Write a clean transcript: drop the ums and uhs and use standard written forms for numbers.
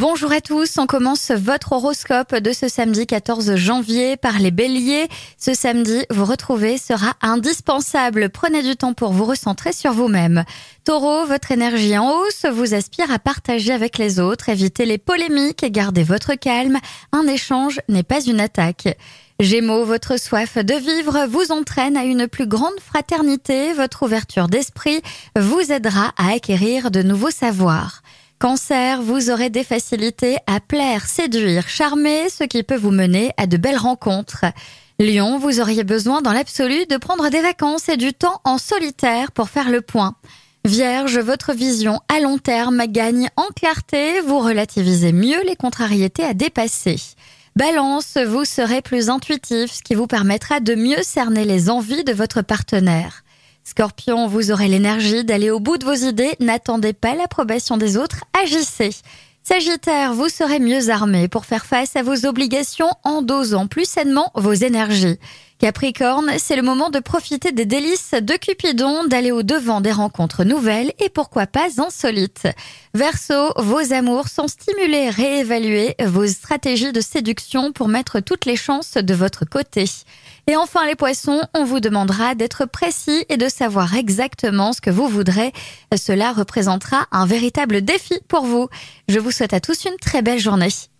Bonjour à tous, on commence votre horoscope de ce samedi 14 janvier par les béliers. Ce samedi, vous retrouver sera indispensable. Prenez du temps pour vous recentrer sur vous-même. Taureau, votre énergie en hausse vous aspire à partager avec les autres. Évitez les polémiques et gardez votre calme. Un échange n'est pas une attaque. Gémeaux, votre soif de vivre vous entraîne à une plus grande fraternité. Votre ouverture d'esprit vous aidera à acquérir de nouveaux savoirs. Cancer, vous aurez des facilités à plaire, séduire, charmer, ce qui peut vous mener à de belles rencontres. Lion, vous auriez besoin dans l'absolu de prendre des vacances et du temps en solitaire pour faire le point. Vierge, votre vision à long terme gagne en clarté, vous relativisez mieux les contrariétés à dépasser. Balance, vous serez plus intuitif, ce qui vous permettra de mieux cerner les envies de votre partenaire. Scorpion, vous aurez l'énergie d'aller au bout de vos idées, n'attendez pas l'approbation des autres, agissez. Sagittaire, vous serez mieux armé pour faire face à vos obligations en dosant plus sainement vos énergies. Capricorne, c'est le moment de profiter des délices de Cupidon, d'aller au-devant des rencontres nouvelles et pourquoi pas insolites. Verseau, vos amours sont stimulés, réévaluez vos stratégies de séduction pour mettre toutes les chances de votre côté. Et enfin les poissons, on vous demandera d'être précis et de savoir exactement ce que vous voudrez. Cela représentera un véritable défi pour vous. Je vous souhaite à tous une très belle journée.